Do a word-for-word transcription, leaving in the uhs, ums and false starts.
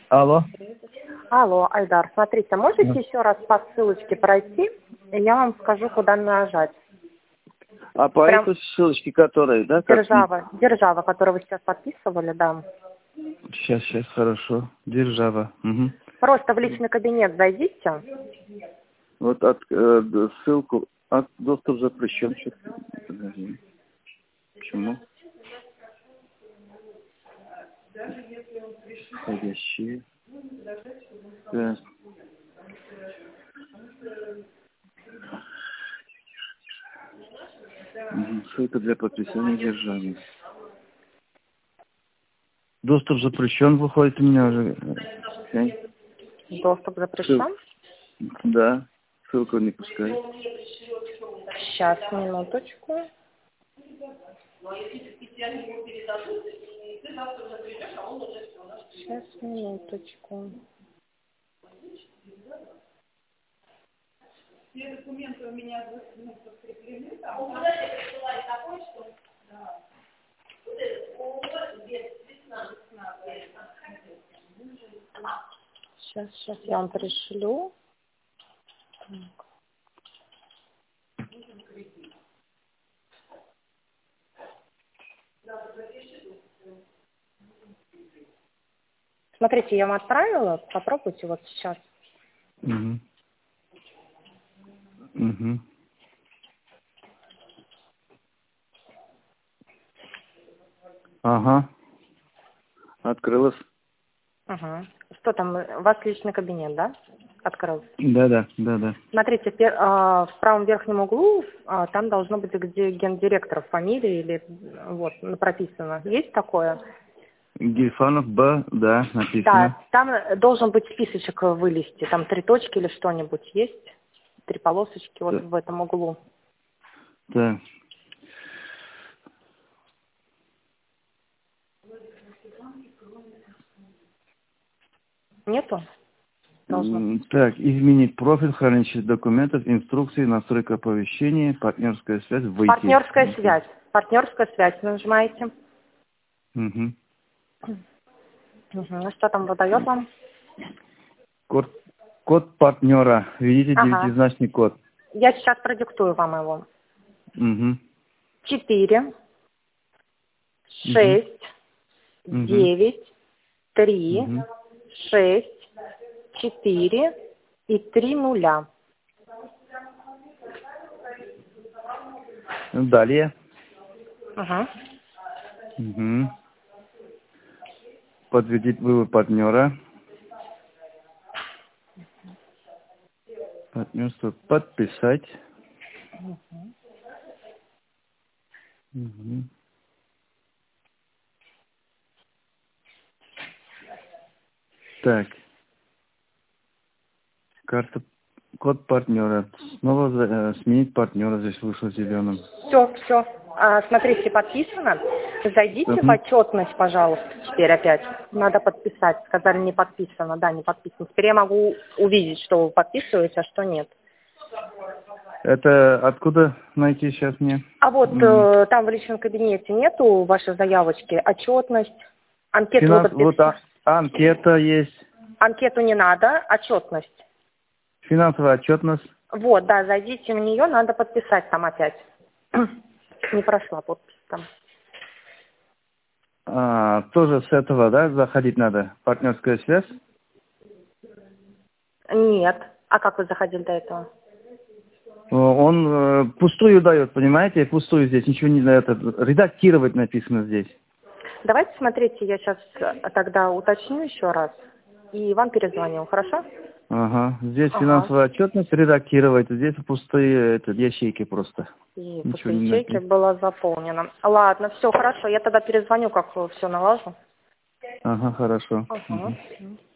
Алло. Алло, Айдар, смотрите, можете Да. еще раз по ссылочке пройти, и я вам скажу, куда нажать. А по Прям этой ссылочке, которая, да? Как... Держава, держава, которую вы сейчас подписывали, да. Сейчас, сейчас, хорошо. Держава. Угу. Просто в личный кабинет зайдите. Вот от, э, д- ссылку, от доступ запрещен. Что-то. Подожди. Почему? Входящие. Да. Угу. Ссылка для подписания державы. Доступ запрещен, выходит у меня уже. Окей. Доступ запрещен. Ссыл- Да. Ссылку не пускай. Сейчас, минуточку. Сейчас, минуточку. Сейчас, сейчас я вам пришлю. Так. Смотрите, я вам отправила. Попробуйте вот сейчас. Угу. Угу. Ага. Открылась. Ага. Что там? У вас личный кабинет, да? Открылся. Да, да, да, да. Смотрите, пер- а, в правом верхнем углу а, там должно быть, где гендиректор, фамилия или вот прописано. Есть такое? Гельфанов Б, да, написано. Да, там должен быть списочек вылезти. Там три точки или что-нибудь есть? Три полосочки вот Да. в этом углу. Да. Нету? Должно. М, Так, изменить профиль хранилища документов, инструкции, настройка оповещения, партнерская связь, выйти. Партнерская связь. Партнерская связь нажимаете. Угу. Угу. Что там выдает вам? Код, код партнера. Видите Ага. девятизначный код. Я сейчас продиктую вам его. Угу. Четыре, шесть, девять, три, Угу. шесть, четыре и три нуля. Далее. Ага. Угу. Подтвердить вывод партнера. Партнерство подписать. Угу. Так. Карта, код партнера. Снова за- э, сменить партнера. Здесь вышло зеленым. Все, все. А, смотрите, подписано. Зайдите Мгм. в отчетность, пожалуйста, теперь опять. Надо подписать. Сказали, не подписано. Да, не подписано. Теперь я могу увидеть, что вы подписываете, а что нет. Это откуда найти сейчас мне? А вот М, э, там в личном кабинете нету вашей заявочки, отчетность, анкету вы Финанс, вот подписали. а, анкета есть, Анкету не надо, отчетность. финансовая отчетность. Вот, да, зайдите в нее, надо подписать там опять. Не прошла подпись там. А, тоже с этого, да, заходить надо? Партнерская связь? Нет. А как вы заходили до этого? О, Он э, пустую дает, понимаете? Пустую здесь, ничего не дает. Редактировать написано здесь. Давайте, смотрите, я сейчас тогда уточню еще раз. И вам перезвоню, хорошо? Ага. Здесь Ага. финансовая отчетность редактировать, здесь пустые это, ячейки просто. И Ничего после не ячейки написано. было заполнено. Ладно, все, хорошо. Я тогда перезвоню, как все налажу. Ага, хорошо. Ага. Мгм. Мгм.